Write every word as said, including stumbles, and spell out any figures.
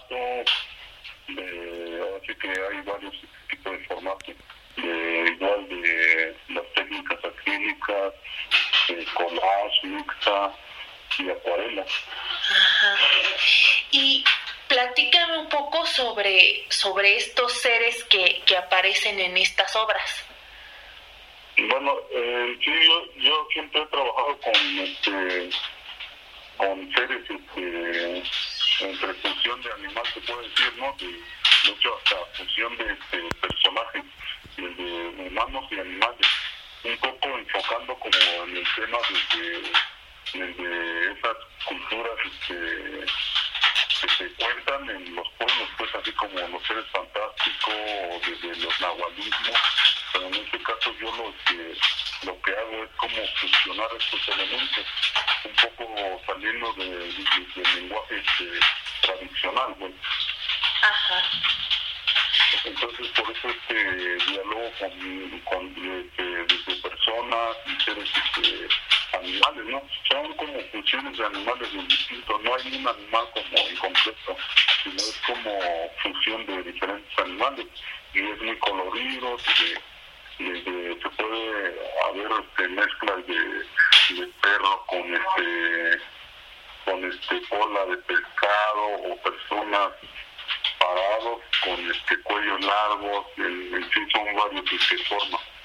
formato, de, así que hay varios tipos de formatos, de, igual de las técnicas acrílicas, de collage, mixta y acuarela. Ajá. Y platícame un poco sobre, sobre estos seres que, que aparecen en estas obras. Bueno, eh, sí, yo, yo siempre he trabajado con este con seres este, entre función de animal, se puede decir, ¿no? De, de hecho, hasta función de este, personajes, de, de humanos y animales, un poco enfocando como en el tema de, de, de esas culturas este, que se cuentan en los pueblos, pues así como los seres fantásticos o desde los nahualismos, pero en este caso yo lo que, lo que hago es como fusionar estos elementos, un poco saliendo de, de, de, del lenguaje este, tradicional, ¿no? Ajá. Entonces por eso este diálogo con, con este, desde personas y seres este, animales, ¿no? Son como funciones de animales bien distintos, no hay un animal como incompleto, sino es como función de diferentes animales y es muy colorido, de, de, de, se puede haber este, mezclas de, de perro con este con este cola de pescado o personas parados con este cuellos largos, en, en sí son varios de formas.